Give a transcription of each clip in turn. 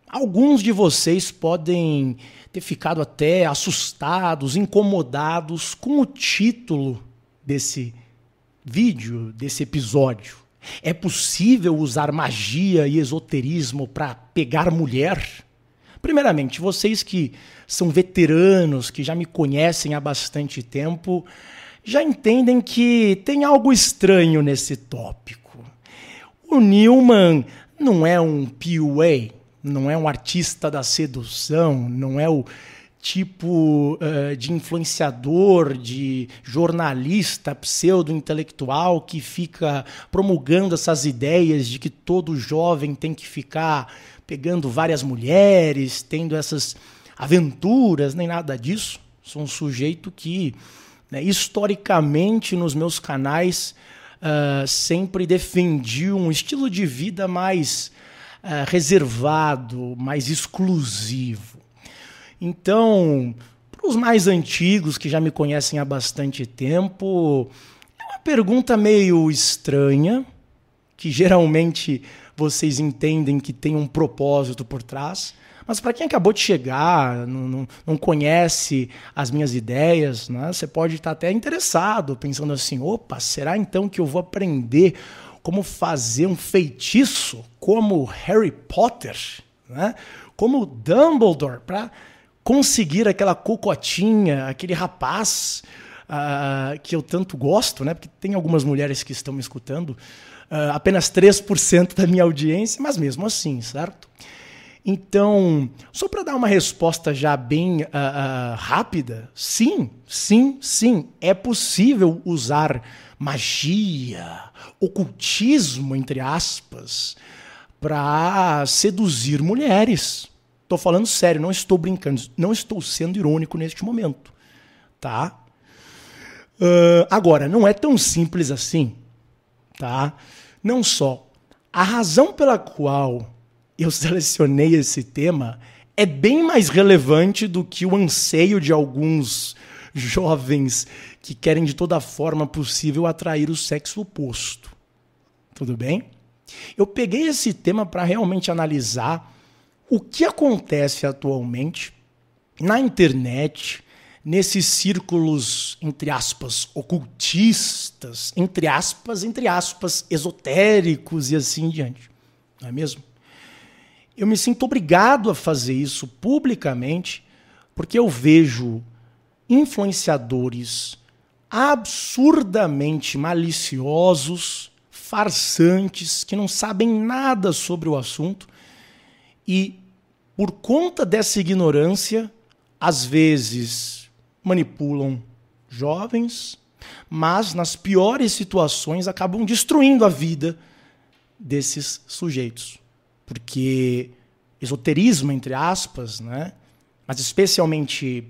Alguns de vocês podem ter ficado até assustados, incomodados com o título desse vídeo, desse episódio. É possível usar magia e esoterismo para pegar mulher? Primeiramente, vocês que são veteranos, que já me conhecem há bastante tempo, já entendem que tem algo estranho nesse tópico. O Newman não é um PUA, não é um artista da sedução, não é o tipo de influenciador, de jornalista pseudo-intelectual que fica promulgando essas ideias de que todo jovem tem que ficar pegando várias mulheres, tendo essas aventuras, nem nada disso. Sou um sujeito que, historicamente, nos meus canais, sempre defendi um estilo de vida mais reservado, mais exclusivo. Então, para os mais antigos, que já me conhecem há bastante tempo, é uma pergunta meio estranha, que geralmente vocês entendem que tem um propósito por trás, mas para quem acabou de chegar, não conhece as minhas ideias, né, você pode estar até interessado, pensando assim, opa, será então que eu vou aprender como fazer um feitiço como Harry Potter, né? Como Dumbledore, para conseguir aquela cocotinha, aquele rapaz que eu tanto gosto, né? Porque tem algumas mulheres que estão me escutando, apenas 3% da minha audiência, mas mesmo assim, certo? Então, só para dar uma resposta já bem rápida, sim, é possível usar magia, ocultismo, entre aspas, para seduzir mulheres. Estou falando sério, não estou brincando, não estou sendo irônico neste momento, tá? Agora, não é tão simples assim, tá? Não só. A razão pela qual eu selecionei esse tema é bem mais relevante do que o anseio de alguns jovens que querem de toda forma possível atrair o sexo oposto. Tudo bem? Eu peguei esse tema para realmente analisar o que acontece atualmente na internet, nesses círculos, entre aspas, ocultistas, entre aspas, esotéricos e assim em diante. Não é mesmo? Eu me sinto obrigado a fazer isso publicamente porque eu vejo influenciadores absurdamente maliciosos, farsantes, que não sabem nada sobre o assunto e, por conta dessa ignorância, às vezes manipulam jovens, mas nas piores situações acabam destruindo a vida desses sujeitos. Porque esoterismo, entre aspas, né? Mas especialmente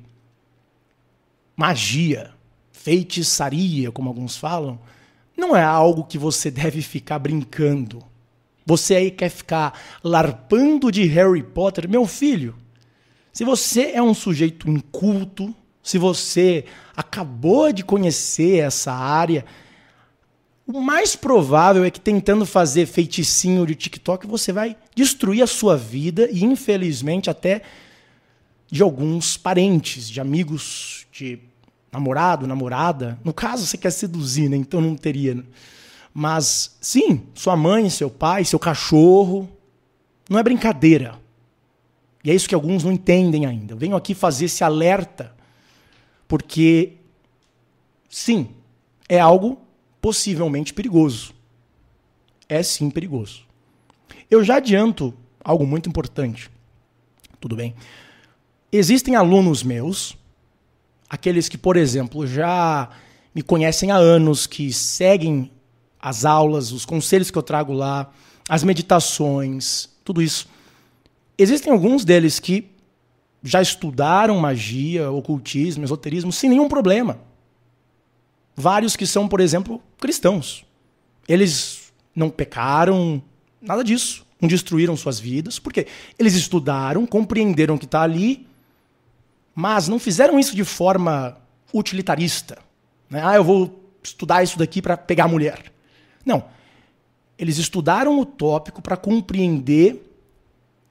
magia, feitiçaria, como alguns falam, não é algo que você deve ficar brincando. Você aí quer ficar larpando de Harry Potter? Meu filho, se você é um sujeito inculto, se você acabou de conhecer essa área, o mais provável é que tentando fazer feiticinho de TikTok, você vai destruir a sua vida e, infelizmente, até de alguns parentes, de amigos, de namorado, namorada. No caso, você quer seduzir, né? Então não teria. Mas, sim, sua mãe, seu pai, seu cachorro. Não é brincadeira. E é isso que alguns não entendem ainda. Eu venho aqui fazer esse alerta, porque, sim, é algo possivelmente perigoso. É sim perigoso. Eu já adianto algo muito importante. Tudo bem? Existem alunos meus, aqueles que, por exemplo, já me conhecem há anos, que seguem as aulas, os conselhos que eu trago lá, as meditações, tudo isso. Existem alguns deles que já estudaram magia, ocultismo, esoterismo, sem nenhum problema. Vários que são, por exemplo, cristãos. Eles não pecaram, nada disso. Não destruíram suas vidas. Por quê? Eles estudaram, compreenderam o que está ali, mas não fizeram isso de forma utilitarista. Né? Eu vou estudar isso daqui para pegar a mulher. Não. Eles estudaram o tópico para compreender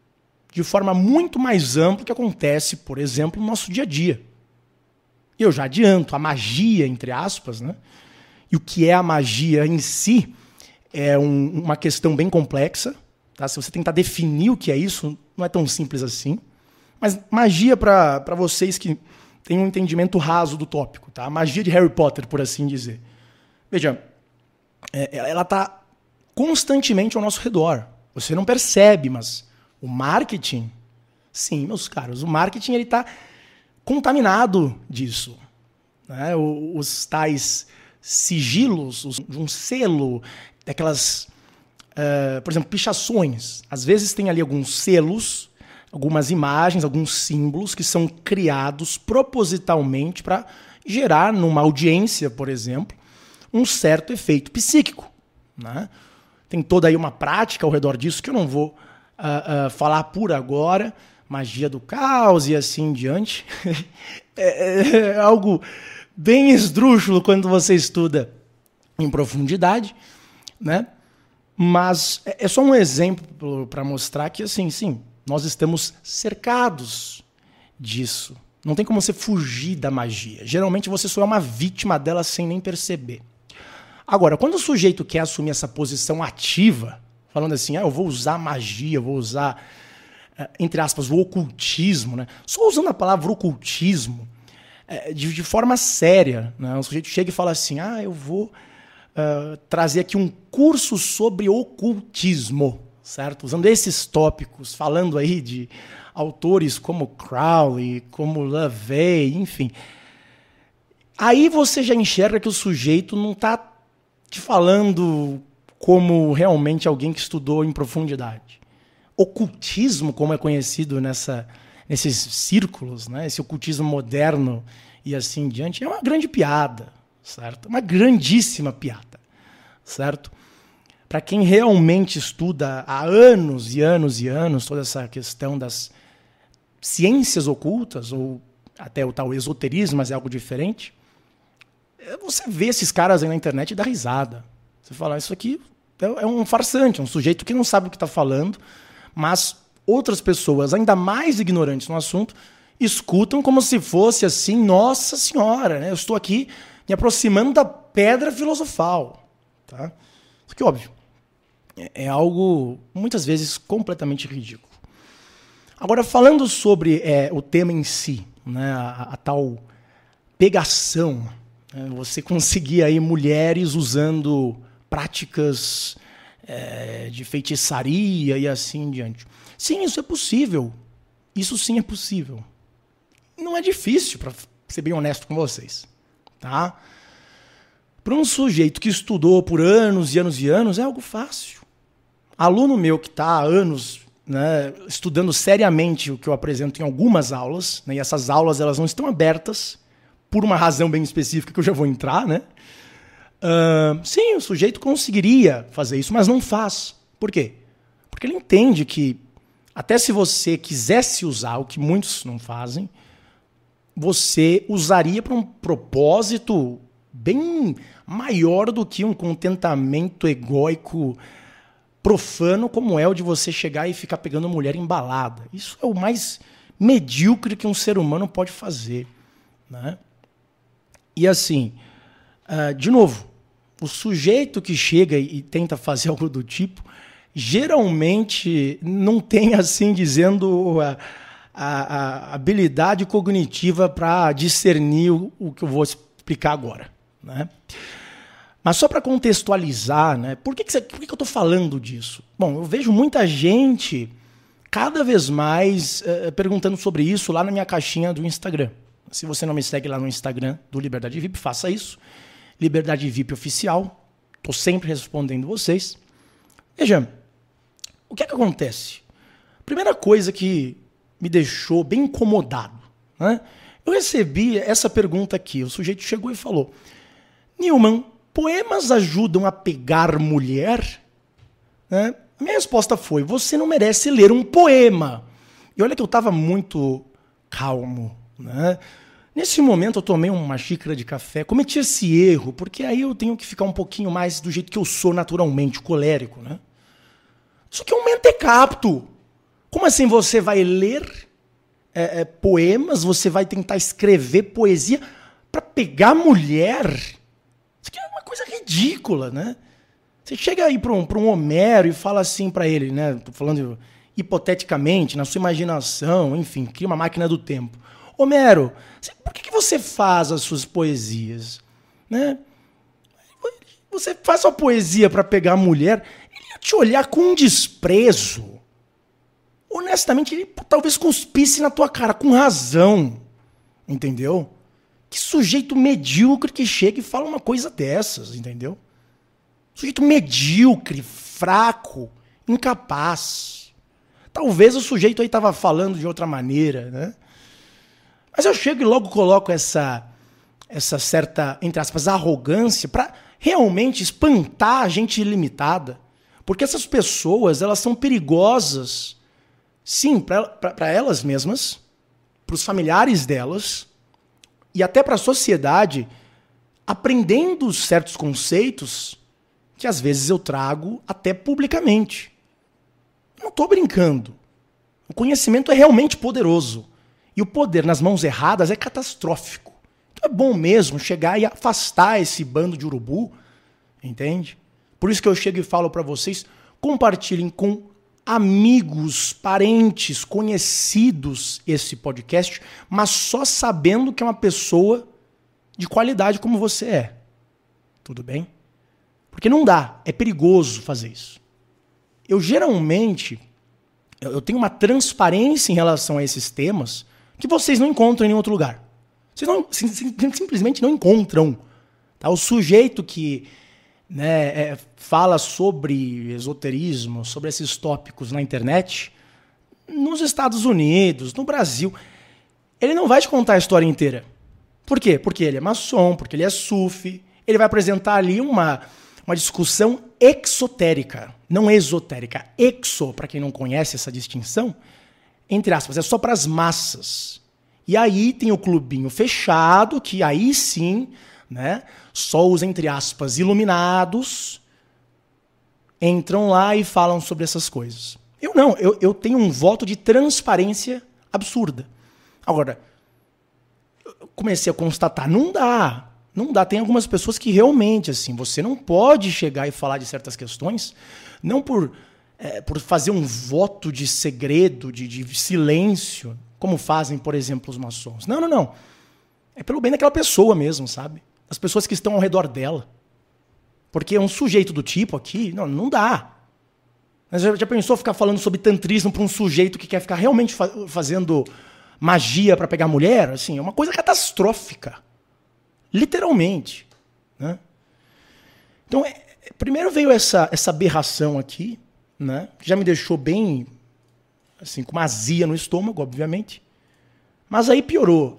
de forma muito mais ampla que acontece, por exemplo, no nosso dia a dia. Eu já adianto, a magia, entre aspas, né? E o que é a magia em si é uma questão bem complexa. Tá? Se você tentar definir o que é isso, não é tão simples assim. Mas magia, para vocês que têm um entendimento raso do tópico, tá? A magia de Harry Potter, por assim dizer. Veja, ela está constantemente ao nosso redor. Você não percebe, mas o marketing, sim, meus caros, o marketing está contaminado disso. Né? Os tais sigilos, um selo, daquelas, por exemplo, pichações. Às vezes tem ali alguns selos, algumas imagens, alguns símbolos que são criados propositalmente para gerar numa audiência, por exemplo, um certo efeito psíquico. Né? Tem toda aí uma prática ao redor disso que eu não vou falar por agora, magia do caos e assim em diante. É algo bem esdrúxulo quando você estuda em profundidade, né? Mas é só um exemplo para mostrar que, assim, sim, nós estamos cercados disso. Não tem como você fugir da magia. Geralmente você só é uma vítima dela sem nem perceber. Agora, quando o sujeito quer assumir essa posição ativa, falando assim, eu vou usar magia, eu vou usar, entre aspas, o ocultismo, né? Só usando a palavra ocultismo de forma séria, né? O sujeito chega e fala assim, eu vou trazer aqui um curso sobre ocultismo, certo? Usando esses tópicos, falando aí de autores como Crowley, como LaVey, enfim. Aí você já enxerga que o sujeito não está te falando como realmente alguém que estudou em profundidade. Ocultismo, como é conhecido nesses círculos, né? Esse ocultismo moderno e assim em diante, é uma grande piada, certo? Uma grandíssima piada, certo? Para quem realmente estuda há anos e anos e anos toda essa questão das ciências ocultas, ou até o tal esoterismo, mas é algo diferente, você vê esses caras aí na internet e dá risada. Você fala, isso aqui é um farsante, é um sujeito que não sabe o que está falando, mas outras pessoas, ainda mais ignorantes no assunto, escutam como se fosse assim, nossa senhora, né? Eu estou aqui me aproximando da pedra filosofal. Tá? Isso aqui, óbvio, é algo, muitas vezes, completamente ridículo. Agora, falando sobre o tema em si, né? a tal pegação, você conseguir aí mulheres usando práticas de feitiçaria e assim em diante. Sim, isso é possível. Isso sim é possível. Não é difícil, para ser bem honesto com vocês. Tá? Para um sujeito que estudou por anos e anos e anos, é algo fácil. Aluno meu que está há anos, né, estudando seriamente o que eu apresento em algumas aulas, né, e essas aulas elas não estão abertas por uma razão bem específica que eu já vou entrar, né? Sim, o sujeito conseguiria fazer isso, mas não faz. Por quê? Porque ele entende que, até se você quisesse usar, o que muitos não fazem, você usaria para um propósito bem maior do que um contentamento egóico profano, como é o de você chegar e ficar pegando mulher embalada. Isso é o mais medíocre que um ser humano pode fazer, né? E assim, de novo, o sujeito que chega e tenta fazer algo do tipo, geralmente não tem, assim dizendo, a habilidade cognitiva para discernir o que eu vou explicar agora, né? Mas só para contextualizar, né, por que eu estou falando disso? Bom, eu vejo muita gente cada vez mais perguntando sobre isso lá na minha caixinha do Instagram. Se você não me segue lá no Instagram do Liberdade VIP, faça isso. Liberdade VIP Oficial. Estou sempre respondendo vocês. Veja, o que é que acontece? Primeira coisa que me deixou bem incomodado, né? Eu recebi essa pergunta aqui. O sujeito chegou e falou: Nilman, poemas ajudam a pegar mulher? Né? A minha resposta foi: você não merece ler um poema. E olha que eu estava muito calmo, né? Nesse momento eu tomei uma xícara de café, cometi esse erro, porque aí eu tenho que ficar um pouquinho mais do jeito que eu sou naturalmente, colérico, né? Isso aqui é um mentecapto. Como assim você vai ler poemas, você vai tentar escrever poesia para pegar mulher? Isso aqui é uma coisa ridícula, né? Você chega aí para um Homero e fala assim para ele, né? Tô falando hipoteticamente, na sua imaginação, enfim, cria uma máquina do tempo. Homero, por que você faz as suas poesias? Né? Você faz sua poesia para pegar a mulher, ele ia te olhar com um desprezo. Honestamente, ele talvez cuspisse na tua cara, com razão. Entendeu? Que sujeito medíocre que chega e fala uma coisa dessas, entendeu? Sujeito medíocre, fraco, incapaz. Talvez o sujeito aí estava falando de outra maneira, né? Mas eu chego e logo coloco essa certa, entre aspas, arrogância para realmente espantar a gente ilimitada. Porque essas pessoas, elas são perigosas, sim, para elas mesmas, para os familiares delas e até para a sociedade, aprendendo certos conceitos que às vezes eu trago até publicamente. Eu não estou brincando. O conhecimento é realmente poderoso. E o poder nas mãos erradas é catastrófico. Então é bom mesmo chegar e afastar esse bando de urubu, entende? Por isso que eu chego e falo para vocês, compartilhem com amigos, parentes, conhecidos esse podcast, mas só sabendo que é uma pessoa de qualidade como você é. Tudo bem? Porque não dá, é perigoso fazer isso. Eu geralmente, eu tenho uma transparência em relação a esses temas que vocês não encontram em nenhum outro lugar. Vocês simplesmente não encontram. Tá? O sujeito que fala sobre esoterismo, sobre esses tópicos na internet, nos Estados Unidos, no Brasil, ele não vai te contar a história inteira. Por quê? Porque ele é maçom, porque ele é sufi. Ele vai apresentar ali uma discussão exotérica, não esotérica. Exo, para quem não conhece essa distinção, entre aspas, é só para as massas. E aí tem o clubinho fechado, que aí sim, né, só os, entre aspas, iluminados entram lá e falam sobre essas coisas. Eu não, eu tenho um voto de transparência absurda. Agora, eu comecei a constatar, não dá. Tem algumas pessoas que realmente, assim, você não pode chegar e falar de certas questões, não por fazer um voto de segredo, de silêncio, como fazem, por exemplo, os maçons. Não. É pelo bem daquela pessoa mesmo, sabe? As pessoas que estão ao redor dela. Porque um sujeito do tipo aqui, não dá. Mas já pensou ficar falando sobre tantrismo para um sujeito que quer ficar realmente fazendo magia para pegar mulher? Assim, é uma coisa catastrófica. Literalmente. Né? Então, primeiro veio essa aberração aqui, né? Que já me deixou bem, assim, com uma azia no estômago, obviamente. Mas aí piorou.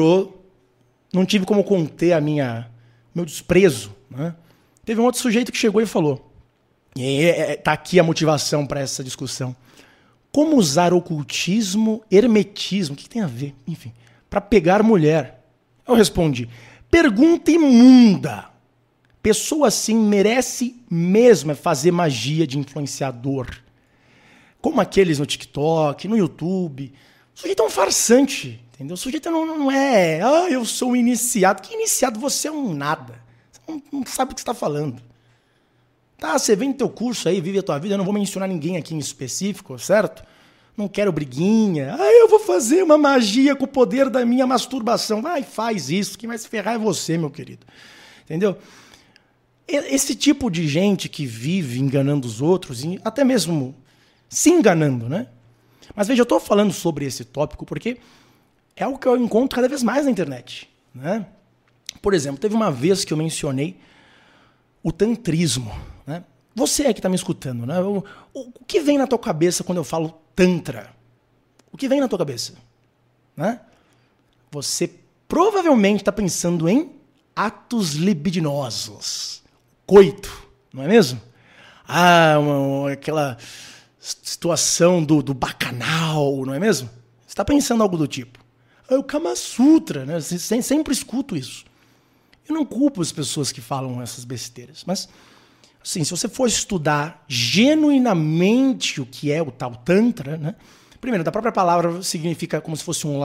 Não tive como conter meu desprezo. Né? Teve um outro sujeito que chegou e falou, e tá aqui a motivação para essa discussão. Como usar ocultismo, hermetismo, o que tem a ver? Enfim, para pegar mulher. Eu respondi, pergunta imunda. Pessoa assim merece mesmo fazer magia de influenciador. Como aqueles no TikTok, no YouTube. O sujeito é um farsante, entendeu? O sujeito não é, eu sou um iniciado. Que iniciado? Você é um nada. Você não sabe o que você está falando. Tá, você vem no teu curso aí, vive a tua vida, eu não vou mencionar ninguém aqui em específico, certo? Não quero briguinha. Eu vou fazer uma magia com o poder da minha masturbação. Vai, faz isso. Quem vai se ferrar é você, meu querido. Entendeu? Esse tipo de gente que vive enganando os outros, e até mesmo se enganando, né? Mas veja, eu estou falando sobre esse tópico porque é algo que eu encontro cada vez mais na internet, né? Por exemplo, teve uma vez que eu mencionei o tantrismo, né? Você é que está me escutando, né? O que vem na tua cabeça quando eu falo tantra? O que vem na tua cabeça? Né? Você provavelmente está pensando em atos libidinosos. Coito, não é mesmo? Aquela situação do bacanal, não é mesmo? Você está pensando algo do tipo. O Kama Sutra, né? Sempre escuto isso. Eu não culpo as pessoas que falam essas besteiras, mas Assim, se você for estudar genuinamente o que é o tal Tantra, né? Primeiro, da própria palavra significa como se fosse um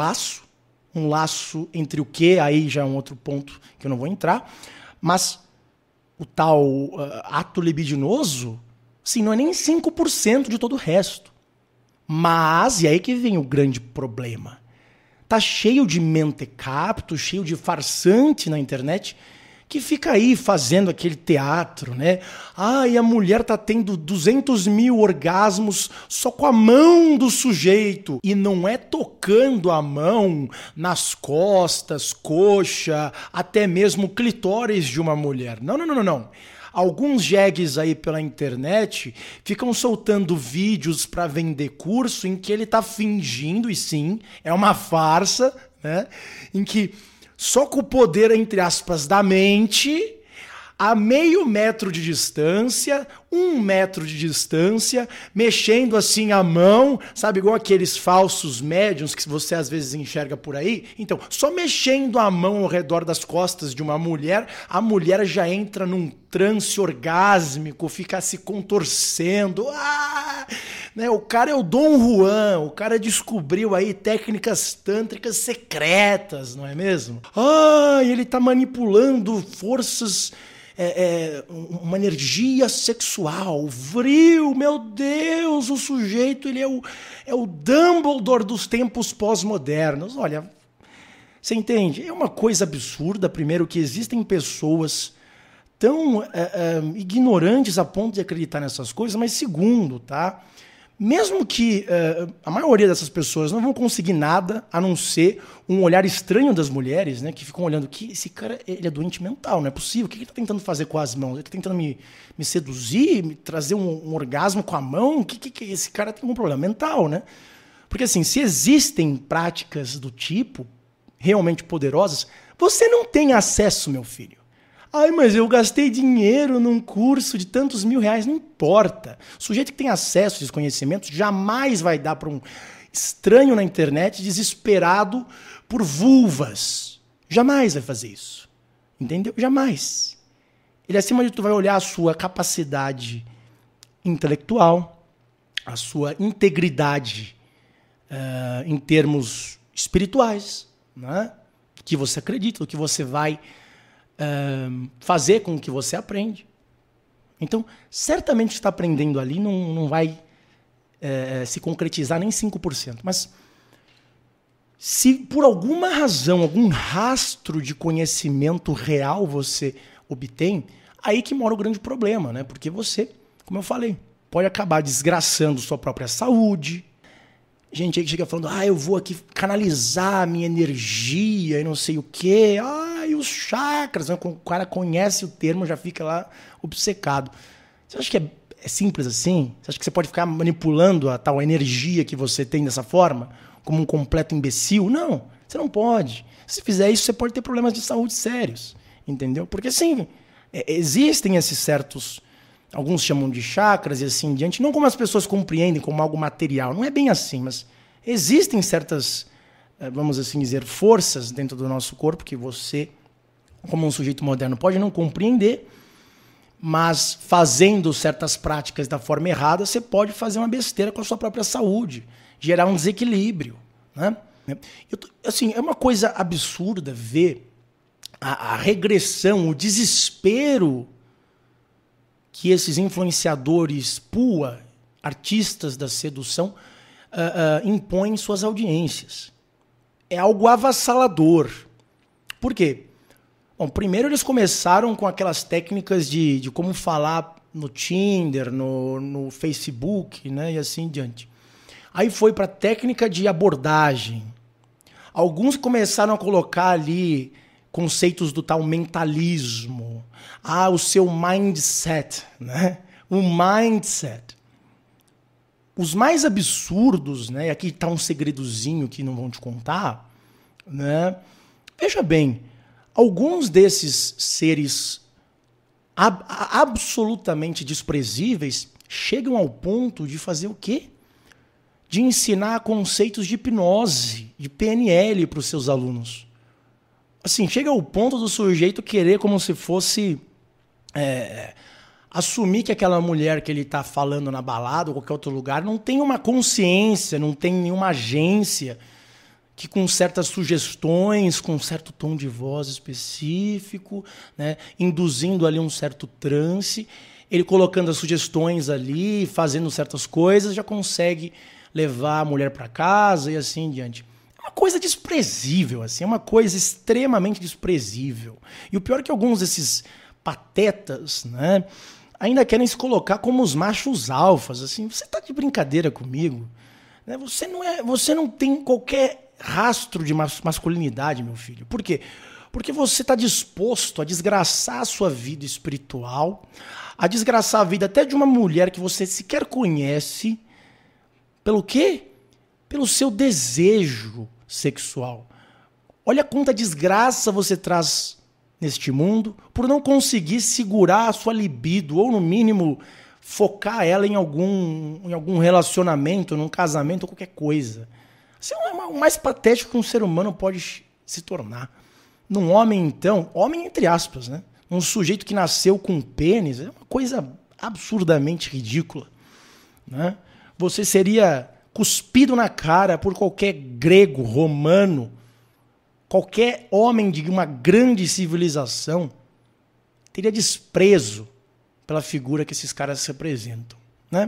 laço entre o que, aí já é um outro ponto que eu não vou entrar, mas o tal ato libidinoso, assim, não é nem 5% de todo o resto. Mas, e aí que vem o grande problema, tá cheio de mentecapto, cheio de farsante na internet, que fica aí fazendo aquele teatro, né? E a mulher tá tendo 200 mil orgasmos só com a mão do sujeito. E não é tocando a mão nas costas, coxa, até mesmo clitóris de uma mulher. Não. Alguns jegues aí pela internet ficam soltando vídeos para vender curso em que ele tá fingindo, e sim, é uma farsa, né? Em que só com o poder, entre aspas, da mente, a meio metro de distância, 1 metro de distância, mexendo assim a mão, sabe, igual aqueles falsos médiums que você às vezes enxerga por aí. Então, só mexendo a mão ao redor das costas de uma mulher, a mulher já entra num transe orgásmico, fica se contorcendo. Né? O cara é o Dom Juan, o cara descobriu aí técnicas tântricas secretas, não é mesmo? Ele tá manipulando forças... uma energia sexual, vril, meu Deus, o sujeito ele é o Dumbledore dos tempos pós-modernos. Olha, você entende? É uma coisa absurda, primeiro, que existem pessoas tão ignorantes a ponto de acreditar nessas coisas, mas segundo, tá? Mesmo que a maioria dessas pessoas não vão conseguir nada a não ser um olhar estranho das mulheres, né, que ficam olhando que esse cara ele é doente mental, não é possível. O que ele está tentando fazer com as mãos? Ele está tentando me seduzir, me trazer um orgasmo com a mão? Que esse cara tem um problema mental, né? Porque assim, se existem práticas do tipo realmente poderosas, você não tem acesso, meu filho. Mas eu gastei dinheiro num curso de tantos mil reais. Não importa. O sujeito que tem acesso a esses conhecimentos jamais vai dar para um estranho na internet desesperado por vulvas. Jamais vai fazer isso. Entendeu? Jamais. Ele, acima de tudo, vai olhar a sua capacidade intelectual, a sua integridade em termos espirituais, né? Do que você acredita, do que você vai... fazer com o que você aprende. Então, certamente está aprendendo ali não vai se concretizar nem 5%. Mas se por alguma razão, algum rastro de conhecimento real você obtém, aí que mora o grande problema, né? Porque você, como eu falei, pode acabar desgraçando sua própria saúde. Gente aí que chega falando, eu vou aqui canalizar a minha energia e não sei o quê. E os chakras, né? O cara conhece o termo, já fica lá obcecado. Você acha que é simples assim? Você acha que você pode ficar manipulando a tal energia que você tem dessa forma? Como um completo imbecil? Não, você não pode. Se fizer isso, você pode ter problemas de saúde sérios. Entendeu? Porque assim, existem esses certos... Alguns chamam de chakras e assim em diante. Não como as pessoas compreendem, como algo material. Não é bem assim, mas existem certas... vamos assim dizer, forças dentro do nosso corpo que você, como um sujeito moderno, pode não compreender, mas fazendo certas práticas da forma errada, você pode fazer uma besteira com a sua própria saúde, gerar um desequilíbrio, né? Assim, é uma coisa absurda ver a regressão, o desespero que esses influenciadores PUA, artistas da sedução, impõem em suas audiências. É algo avassalador. Por quê? Bom, primeiro eles começaram com aquelas técnicas de como falar no Tinder, no Facebook, né, e assim em diante. Aí foi para técnica de abordagem. Alguns começaram a colocar ali conceitos do tal mentalismo. O seu mindset, né? O mindset. Os mais absurdos, né? E aqui está um segredozinho que não vão te contar, né? Veja bem, alguns desses seres absolutamente desprezíveis chegam ao ponto de fazer o quê? De ensinar conceitos de hipnose, de PNL para os seus alunos. Assim, chega ao ponto do sujeito querer como se fosse assumir que aquela mulher que ele está falando na balada ou qualquer outro lugar não tem uma consciência, não tem nenhuma agência que com certas sugestões, com um certo tom de voz específico, né, induzindo ali um certo transe, ele colocando as sugestões ali, fazendo certas coisas, já consegue levar a mulher para casa e assim em diante. É uma coisa desprezível, assim, é uma coisa extremamente desprezível. E o pior é que alguns desses patetas, né, ainda querem se colocar como os machos alfas, assim, você tá de brincadeira comigo? Né? Você não tem qualquer rastro de masculinidade, meu filho. Por quê? Porque você está disposto a desgraçar a sua vida espiritual, a desgraçar a vida até de uma mulher que você sequer conhece. Pelo quê? Pelo seu desejo sexual. Olha quanta desgraça você traz neste mundo por não conseguir segurar a sua libido, ou no mínimo focar ela em algum relacionamento, num casamento ou qualquer coisa. Isso é o mais patético que um ser humano pode se tornar. Num homem, então, homem entre aspas, né? Um sujeito que nasceu com pênis, é uma coisa absurdamente ridícula, né? Você seria cuspido na cara por qualquer grego, romano, qualquer homem de uma grande civilização, teria desprezo pela figura que esses caras representam, né?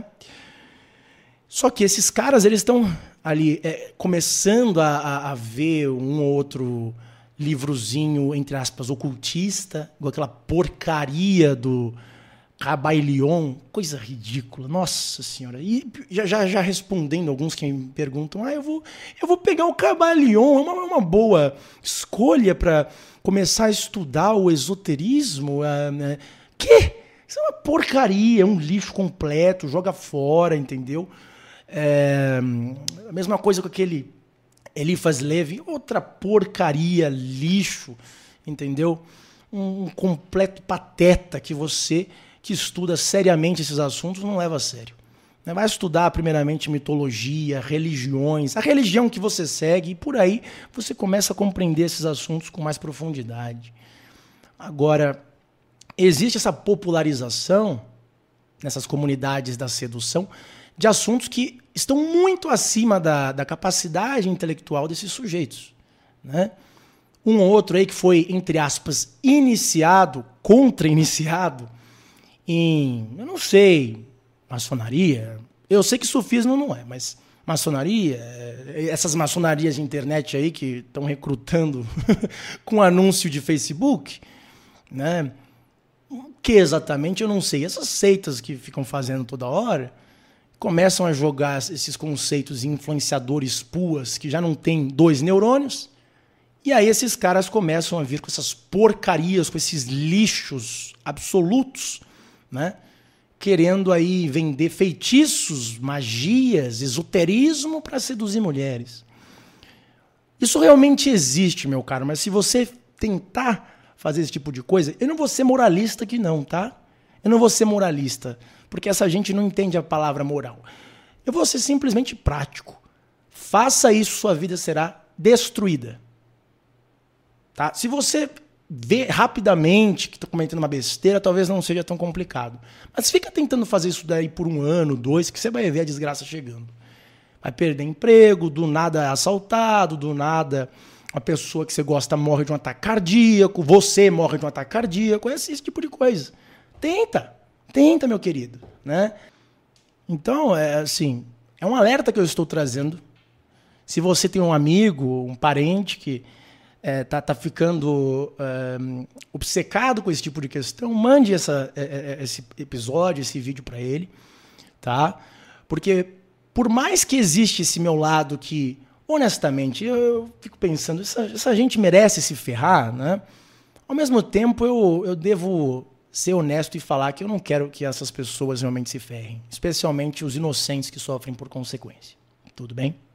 Só que esses caras, eles estão ali começando a ver um ou outro livrozinho, entre aspas, ocultista, igual aquela porcaria do Cabailion, coisa ridícula, nossa senhora. E já respondendo alguns que me perguntam, eu vou pegar o Cabailion, é uma boa escolha para começar a estudar o esoterismo. Que? Isso é uma porcaria, é um lixo completo, joga fora, entendeu? A mesma coisa com aquele Eliphas Levi, outra porcaria, lixo, entendeu? Um completo pateta que você que estuda seriamente esses assuntos não leva a sério. Vai estudar primeiramente mitologia, religiões, a religião que você segue, e por aí você começa a compreender esses assuntos com mais profundidade. Agora, existe essa popularização nessas comunidades da sedução de assuntos que estão muito acima da capacidade intelectual desses sujeitos, né? Um ou outro aí que foi, entre aspas, iniciado, contra-iniciado em, eu não sei, maçonaria. Eu sei que sufismo não é, mas maçonaria, essas maçonarias de internet aí que estão recrutando com anúncio de Facebook, né? O que exatamente eu não sei. Essas seitas que ficam fazendo toda hora começam a jogar esses conceitos em influenciadores puas que já não têm 2 neurônios, e aí esses caras começam a vir com essas porcarias, com esses lixos absolutos, né? Querendo aí vender feitiços, magias, esoterismo para seduzir mulheres. Isso realmente existe, meu caro, mas se você tentar fazer esse tipo de coisa, eu não vou ser moralista aqui não, tá? Eu não vou ser moralista, porque essa gente não entende a palavra moral. Eu vou ser simplesmente prático. Faça isso, sua vida será destruída. Tá? Se você vê rapidamente que estou cometendo uma besteira, talvez não seja tão complicado. Mas fica tentando fazer isso daí por 1 ano, 2, que você vai ver a desgraça chegando. Vai perder emprego, do nada é assaltado, do nada a pessoa que você gosta morre de um ataque cardíaco, você morre de um ataque cardíaco, esse tipo de coisa. Tenta, meu querido, né? Então, é um alerta que eu estou trazendo. Se você tem um amigo, um parente que tá ficando obcecado com esse tipo de questão, mande esse episódio, esse vídeo para ele, tá? Porque por mais que existe esse meu lado que, honestamente, eu fico pensando, essa gente merece se ferrar, né? Ao mesmo tempo, eu devo ser honesto e falar que eu não quero que essas pessoas realmente se ferrem, especialmente os inocentes que sofrem por consequência. Tudo bem?